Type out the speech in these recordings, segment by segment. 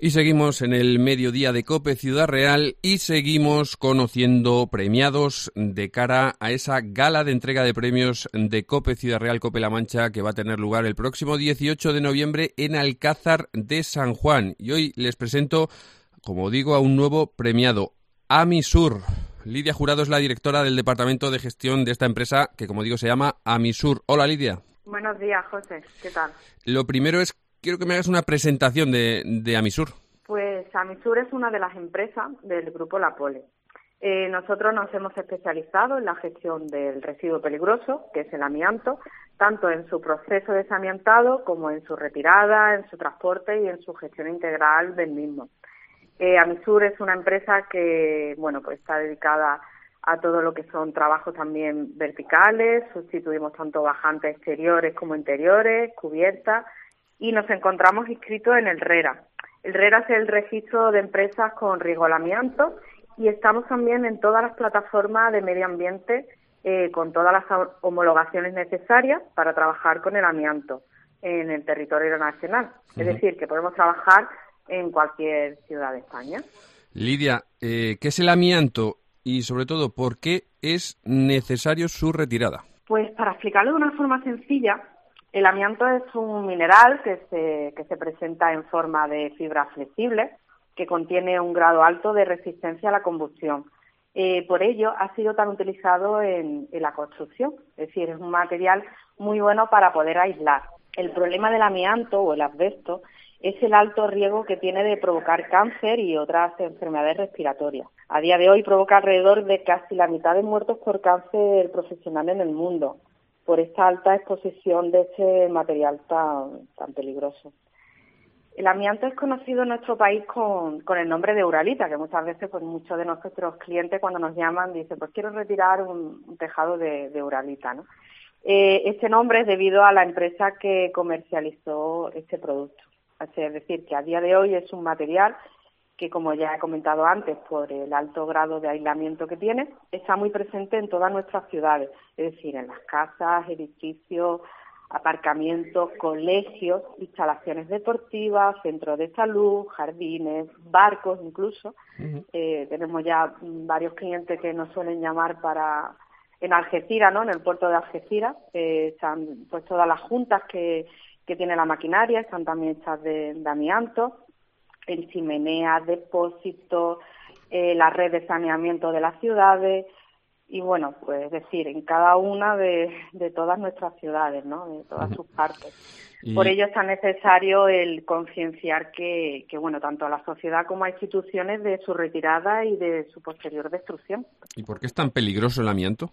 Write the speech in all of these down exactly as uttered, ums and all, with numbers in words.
Y seguimos en el mediodía de COPE Ciudad Real y seguimos conociendo premiados de cara a esa gala de entrega de premios de COPE Ciudad Real, COPE-La Mancha, que va a tener lugar el próximo dieciocho de noviembre en Alcázar de San Juan. Y hoy les presento, como digo, a un nuevo premiado, Amisur. Lidia Jurado es la directora del Departamento de Gestión de esta empresa, que como digo se llama Amisur. Hola, Lidia. Buenos días, José. ¿Qué tal? Lo primero es, quiero que me hagas una presentación de, de Amisur. Pues Amisur es una de las empresas del grupo La Pole. Eh, nosotros nos hemos especializado en la gestión del residuo peligroso, que es el amianto, tanto en su proceso desamiantado como en su retirada, en su transporte y en su gestión integral del mismo. Eh, Amisur es una empresa que, bueno, pues está dedicada a todo lo que son trabajos también verticales, sustituimos tanto bajantes exteriores como interiores, cubiertas, y nos encontramos inscritos en el RERA. El RERA es el registro de empresas con riesgo al amianto y estamos también en todas las plataformas de medio ambiente eh, con todas las homologaciones necesarias para trabajar con el amianto en el territorio nacional. Uh-huh. Es decir, que podemos trabajar en cualquier ciudad de España. Lidia, eh, ¿qué es el amianto y sobre todo por qué es necesario su retirada? Pues para explicarlo de una forma sencilla, el amianto es un mineral que se, que se presenta en forma de fibra flexible, que contiene un grado alto de resistencia a la combustión. Eh, por ello, ha sido tan utilizado en, en la construcción, es decir, es un material muy bueno para poder aislar. El problema del amianto o el asbesto es el alto riesgo que tiene de provocar cáncer y otras enfermedades respiratorias. A día de hoy provoca alrededor de casi la mitad de muertos por cáncer profesional en el mundo, por esta alta exposición de ese material tan, tan peligroso. El amianto es conocido en nuestro país con, con el nombre de Uralita, que muchas veces pues muchos de nuestros clientes cuando nos llaman dicen, pues quiero retirar un, un tejado de, de Uralita, ¿no? Eh, este nombre es debido a la empresa que comercializó este producto. Es decir, que a día de hoy es un material que, como ya he comentado antes, por el alto grado de aislamiento que tiene, está muy presente en todas nuestras ciudades, es decir, en las casas, edificios, aparcamientos, colegios, instalaciones deportivas, centros de salud, jardines, barcos incluso. Uh-huh. Eh, tenemos ya varios clientes que nos suelen llamar para... En Algeciras, ¿no? En el puerto de Algeciras, eh, están pues todas las juntas que... que tiene la maquinaria, están también hechas de, de amianto, en chimeneas, depósitos, eh, la red de saneamiento de las ciudades, y bueno, pues es decir, en cada una de, de todas nuestras ciudades, ¿no? De todas sus partes. Y... Por ello es tan necesario el concienciar que, que, bueno, tanto a la sociedad como a instituciones de su retirada y de su posterior destrucción. ¿Y por qué es tan peligroso el amianto?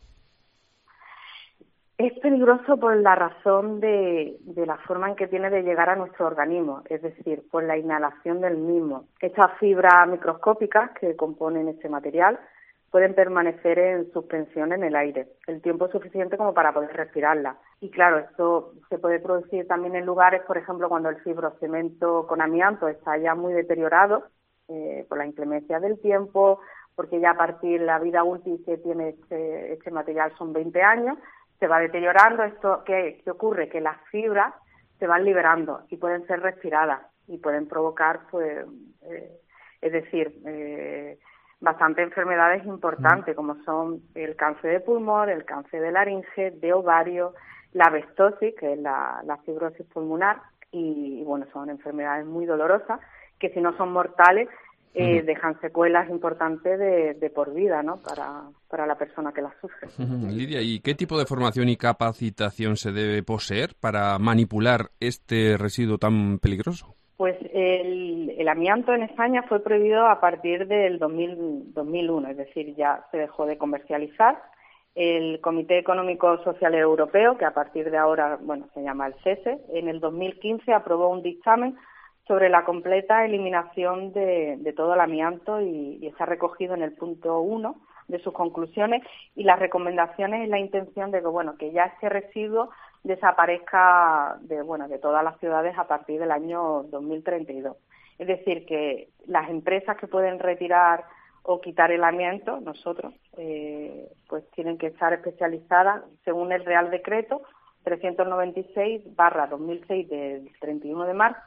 Es peligroso por la razón de, de la forma en que tiene de llegar a nuestro organismo, es decir, por la inhalación del mismo. Estas fibras microscópicas que componen este material pueden permanecer en suspensión en el aire el tiempo suficiente como para poder respirarla. Y claro, esto se puede producir también en lugares, por ejemplo, cuando el fibrocemento con amianto está ya muy deteriorado eh, por la inclemencia del tiempo, porque ya a partir de la vida útil que tiene este, este material son veinte años, se va deteriorando. Esto ¿qué, qué ocurre? Que las fibras se van liberando y pueden ser respiradas y pueden provocar, pues, eh, es decir, eh, bastantes enfermedades importantes, como son el cáncer de pulmón, el cáncer de laringe, de ovario, la asbestosis, que es la, la fibrosis pulmonar, y, y bueno, son enfermedades muy dolorosas que si no son mortales, Eh, uh-huh. dejan secuelas importantes de, de por vida, ¿no? Para, para la persona que las sufre. Uh-huh. Lidia, ¿y qué tipo de formación y capacitación se debe poseer para manipular este residuo tan peligroso? Pues el, el amianto en España fue prohibido a partir del dos mil uno, es decir, ya se dejó de comercializar. El Comité Económico Social Europeo, que a partir de ahora, bueno, se llama el C E S E, en el dos mil quince aprobó un dictamen sobre la completa eliminación de, de todo el amianto y, y está recogido en el punto uno de sus conclusiones, y las recomendaciones es la intención de que, bueno, que ya este residuo desaparezca de, bueno, de todas las ciudades a partir del año dos mil treinta y dos. Es decir, que las empresas que pueden retirar o quitar el amianto, nosotros, eh, pues tienen que estar especializadas según el Real Decreto trescientos noventa y seis barra dos mil seis del treinta y uno de marzo,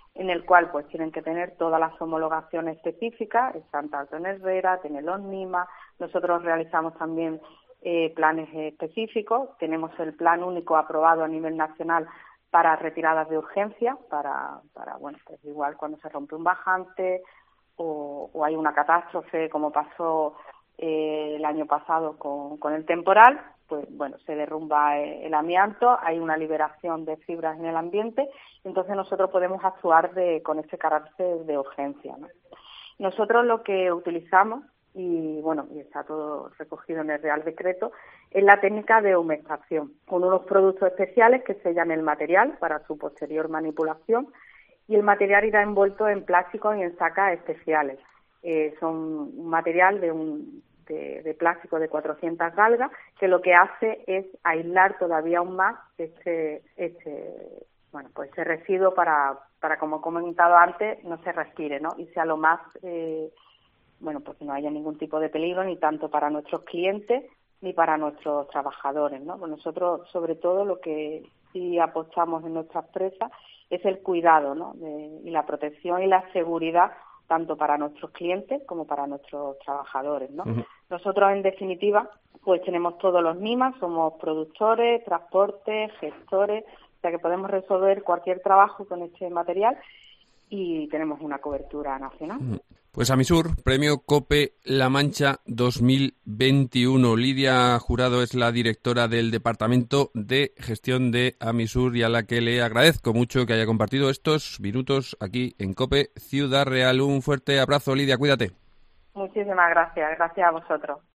en el cual pues tienen que tener todas las homologaciones específicas, están tanto en Herrera, tienen los NIMA. Nosotros realizamos también eh, planes específicos, tenemos el plan único aprobado a nivel nacional para retiradas de urgencia, para, para bueno, pues igual cuando se rompe un bajante o, o hay una catástrofe como pasó eh, el año pasado con, con el temporal, pues bueno, se derrumba el amianto, hay una liberación de fibras en el ambiente, entonces nosotros podemos actuar de, con ese carácter de urgencia, ¿no? Nosotros lo que utilizamos, y bueno, y está todo recogido en el Real Decreto, es la técnica de humectación, con unos productos especiales que sellan el material para su posterior manipulación, y el material irá envuelto en plástico y en sacas especiales. Eh, son un material de un De, de plástico de cuatrocientas galgas, que lo que hace es aislar todavía aún más este, este bueno, pues ese residuo para, para, como he comentado antes, no se respire, ¿no? Y sea lo más, eh, bueno, pues que no haya ningún tipo de peligro, ni tanto para nuestros clientes, ni para nuestros trabajadores, ¿no? Pues nosotros, sobre todo, lo que sí apostamos en nuestras empresas es el cuidado, ¿no? De, y la protección y la seguridad, tanto para nuestros clientes como para nuestros trabajadores, ¿no? Uh-huh. Nosotros, en definitiva, pues tenemos todos los NIMA, somos productores, transportes, gestores, o sea que podemos resolver cualquier trabajo con este material y tenemos una cobertura nacional. Uh-huh. Pues Amisur, Premio COPE La Mancha dos mil veintiuno. Lidia Jurado es la directora del Departamento de Gestión de Amisur y a la que le agradezco mucho que haya compartido estos minutos aquí en COPE Ciudad Real. Un fuerte abrazo, Lidia, cuídate. Muchísimas gracias, gracias a vosotros.